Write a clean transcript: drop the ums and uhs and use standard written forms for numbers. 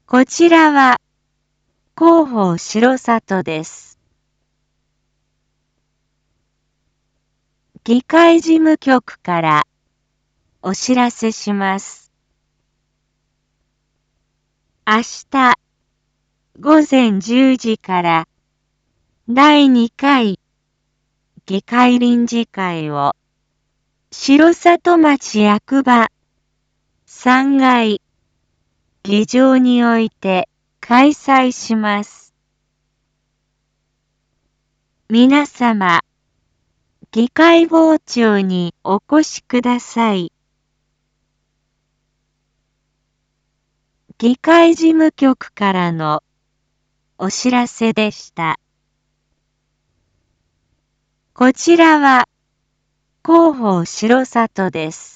こちらは広報城里です。議会事務局からお知らせします。明日午前10時から第2回議会臨時会を城里町役場3階議場において開催します。皆様、議会傍聴にお越しください。議会事務局からのお知らせでした。こちらは広報城里です。